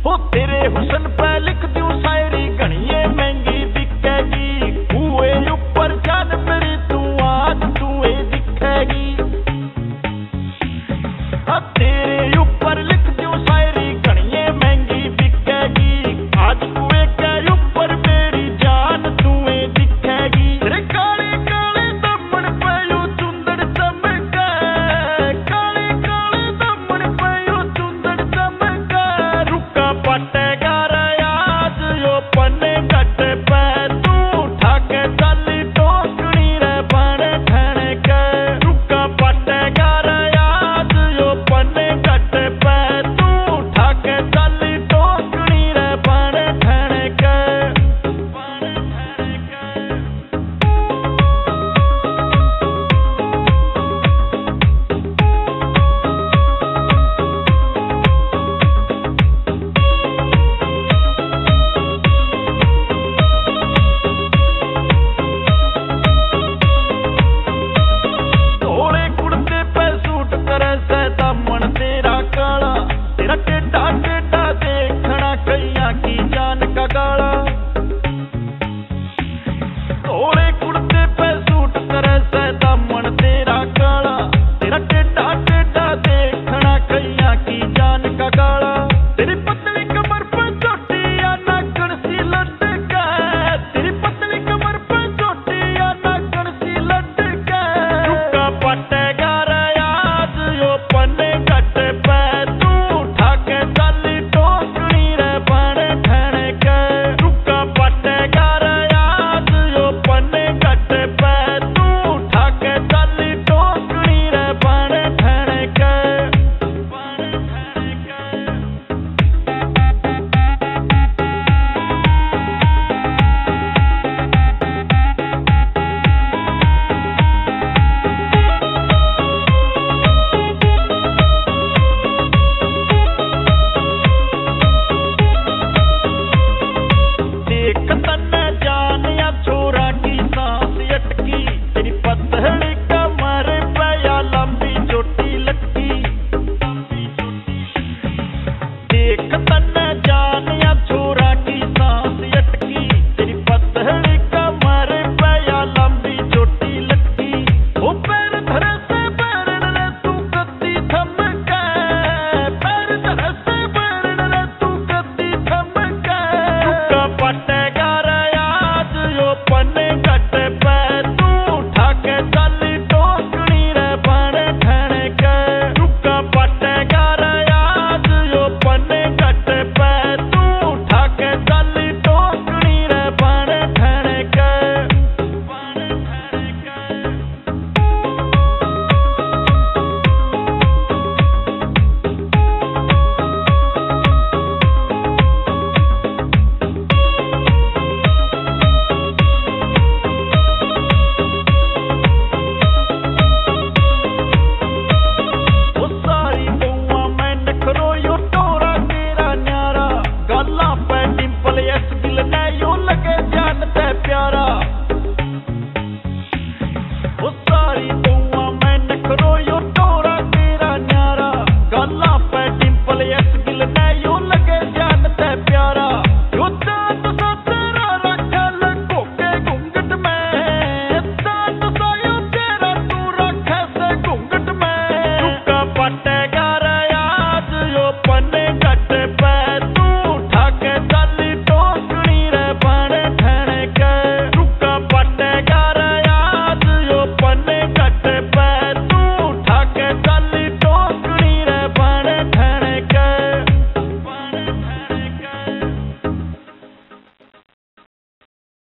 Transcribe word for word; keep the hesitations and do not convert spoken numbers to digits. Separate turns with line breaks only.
हो तेरे हुसन पे लिख दूं शायरी घणिए महंगी बिकेगी। कुए ऊपर जान मेरी तू आज तू ए दिखेगी। तेरे ऊपर लिख दूं शायरी घणिए महंगी बिकेगी। आज कुए के ऊपर मेरी जान तू ए दिखेगी। तेरे काले काले दमन पे यू चुंदड़ चमके, काले काले दमन पे यू चुंदड़ चमके। रुका पटेगा रे आज यो पन्ने घट पे तू ठाके चली टोकनी रे बन ठण के। रुका पटेगा रे आज यो पन्ने घट पे तू ठाके चली टोकनी रे बन ठण के। बन ठण के। थोड़े कुर्ते पे सूट करे से दामन तेरा काला। तेरा टेढ़ा टेढ़ा देखना कैया की जान का गाला। थोड़े कुर्ते पे सूट करे से दामन तेरा काला। तेरा टेढ़ा टेढ़ा देखना कैया की जान का गाला। तेरी पतली कमर पे चोटियां नाकन सी लटके। तेरी पतली कमर पे चोटियां नाकन सी लटके। रुका पटेगा रे आज यो पन्ने घट पे तू ठाके चली टोकनी रे बन ठण के। रुका पटेगा रे आज यो पन्ने घट पे तू ठाके चली टोकनी रे बन ठण के। बन ठण के। देख तन्ने जान या छोरा की सांस अटकी। तेरी पतली कमर पे या लंबी चोटी लटकी। देख तन्ने जान या छोरा की सांस अटकी। तेरी पतली कमर पे या लंबी चोटी लटकी। ओ पैर धरे से बैरन रे तू कद्दी थम के। पैर धरे से बैरन रे तू कद्दी थम के। रुका पटेगा रे आज यो पन्ने घट पे तू ठाके चली टोकनी रे बन ठण के। रुका पटेगा रे आज यो पन्ने घट पे तू ठाके चली टोकनी रे बन ठण के। बन ठण के। ओ सारी बउआ मैं नखरो यो टोरा तेरा न्यारा। गल्ला पे डिंपल यस गिल ने यो लगे जान ते प्यारा। ओ सारी बउआ मैं नखरो यो टोरा तेरा न्यारा। गल्ला पे डिंपल यस गिल ने यो लगे जान ते प्यारा। यो चांद सा तेरा रखा लगो के घूंघट में। चांद सा यो तेरा तू रखे से घूंघट में। रुका पटे